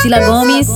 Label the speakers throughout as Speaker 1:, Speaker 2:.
Speaker 1: Priscila Gomes.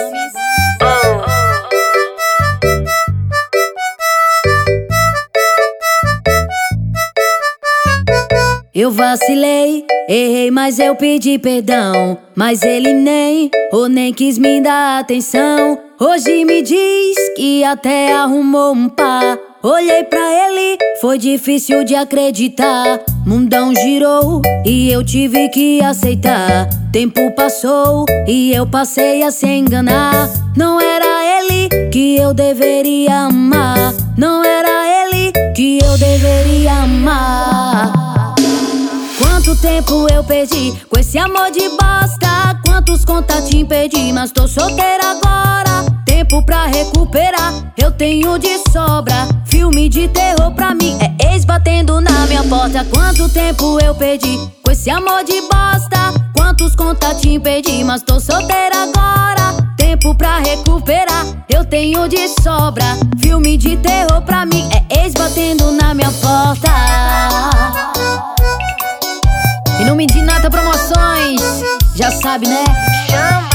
Speaker 1: Eu vacilei, errei, mas eu pedi perdão. Mas ele nem quis me dar atenção. Hoje me diz que até arrumou um par. Olhei pra ele, foi difícil de acreditar. Mundão girou e eu tive que aceitar. Tempo passou e eu passei a se enganar. Não era ele que eu deveria amar. Não era ele que eu deveria amar. Quanto tempo eu perdi com esse amor de bosta. Quantos contatinhos perdi, mas tô solteira agora. Tempo pra recuperar, eu tenho de sobra. Filme de terror pra mim é ex batendo na minha porta. Quanto tempo eu perdi com esse amor de bosta. Quantos contatinhos perdi, mas tô solteira agora. Tempo pra recuperar, eu tenho de sobra. Filme de terror pra mim é ex batendo na minha porta. Em nome de Nata Promoções, já sabe, né? Chama!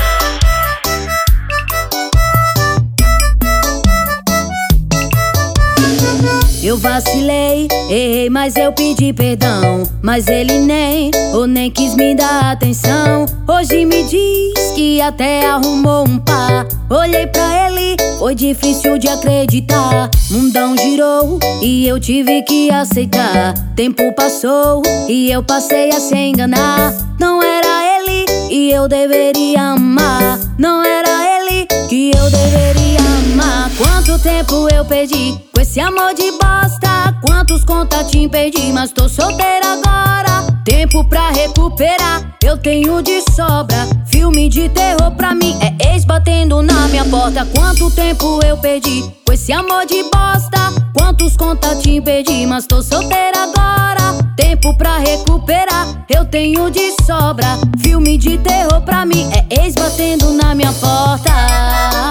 Speaker 1: Eu vacilei, errei, mas eu pedi perdão. Mas ele nem quis me dar atenção. Hoje me diz que até arrumou um par. Olhei pra ele, foi difícil de acreditar. Mundão girou e eu tive que aceitar. Tempo passou e eu passei a se enganar. Não era ele que eu deveria amar. Não era ele que eu deveria amar. Quanto tempo eu perdi com esse amor de bosta. Quantos contatinhos perdi, mas tô solteira agora. Tempo pra recuperar, eu tenho de sobra. Filme de terror pra mim é ex batendo na minha porta. Quanto tempo eu perdi com esse amor de bosta. Quantos contatinhos perdi, mas tô solteira agora. Tempo pra recuperar, eu tenho de sobra. Filme de terror pra mim é ex batendo na minha porta.